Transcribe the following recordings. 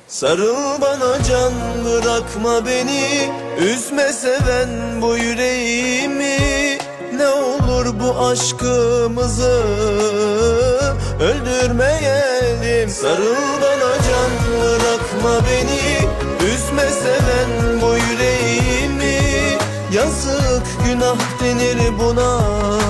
Sarıl bana can, bırakma beni, üzme seven bu yüreğimi. Ne olur bu aşkımızı öldürmeyelim. Sarıl bana can, bırakma beni, üzme seven bu yüreğimi. Yazık günah denir buna,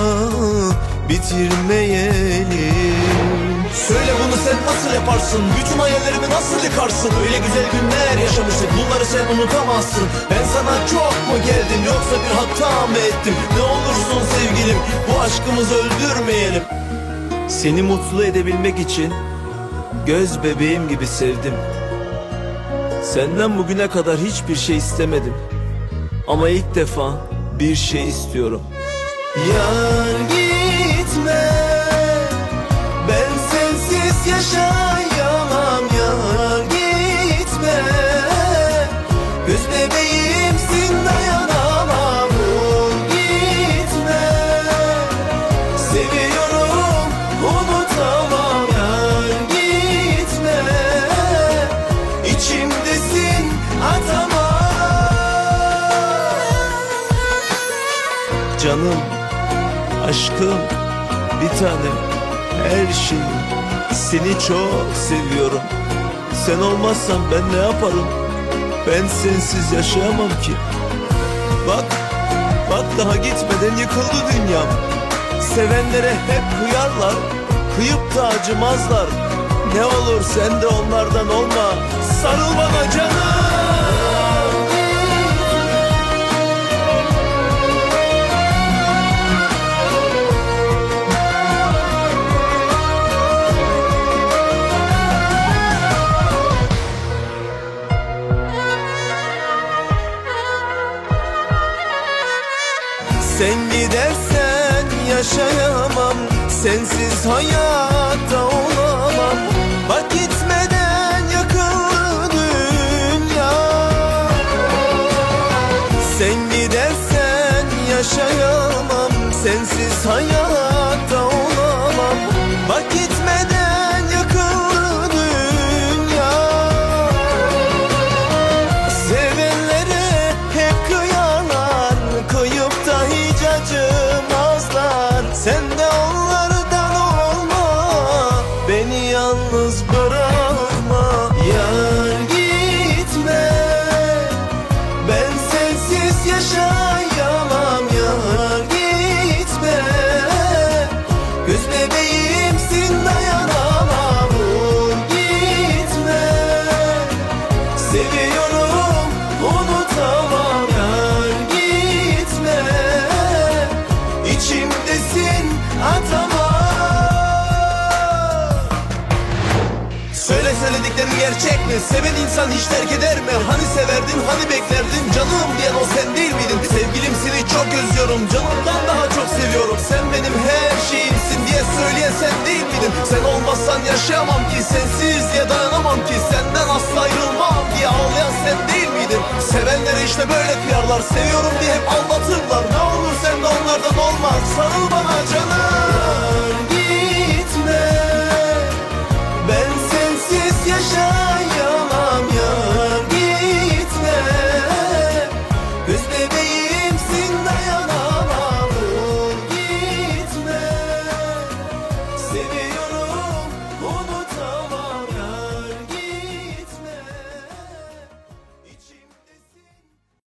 bitirmeyelim. Söyle bunu sen nasıl yaparsın? Bütün hayallerimi nasıl yıkarsın? Öyle güzel günler yaşamıştık, bunları sen unutamazsın. Ben sana çok mu geldim, yoksa bir hata mı ettim? Ne olursun sevgilim, bu aşkımızı öldürmeyelim. Seni mutlu edebilmek için göz bebeğim gibi sevdim. Senden bugüne kadar hiçbir şey istemedim, ama ilk defa bir şey istiyorum. Yar gitme, ben sensiz yaşayamam. Yar gitme, göz bebeğimsin, dayanamam. Vur gitme, seviyorum, unutamam. Yar gitme, içimdesin, atamam. Canım, aşkım, bir tanem, her şeyim, seni çok seviyorum. Sen olmazsan ben ne yaparım? Ben sensiz yaşayamam ki. Bak, bak daha gitmeden yıkıldı dünyam. Sevenlere hep kıyarlar, kıyıp da acımazlar. Ne olur sen de onlardan olma, sarıl bana canım. Sen gidersen yaşayamam, sensiz hayatta olamam. Bak gitmeden yakıldı dünya. Sen gidersen yaşayamam, sensiz hayatta olamam. Bak gitmeden yakıldı dünya. Sevenlere hep kıyarlar, kıyıp da hiç acımazlar. Sen de onlardan olma, beni yalnız bırakma. Yar gitme, ben sensiz yaşayamam. Yar gitme, göz bebeğimsin, dayanamam. Vur gitme, seviyorum, unutamam. Yar gitme, içimdesin, atamam. Söyle söylediklerin gerçek mi? Seven insan hiç terk eder mi? Hani severdin, hani beklerdin? Canım diyen o sen değil miydin? Sevgilim seni çok özlüyorum, canımdan daha çok seviyorum. Sen benim her şeyimsin diye söyleyen sen değil miydin? Sen olmazsan yaşayamam ki, sensiz diye dayanamam ki, senden asla ayrılmam diye ağlayan sen değil miydin? Sevenlere işte böyle kıyarlar, seviyorum diye hep aldatırlar. Ne olur sen de onlardan olma, sarıl bana canım.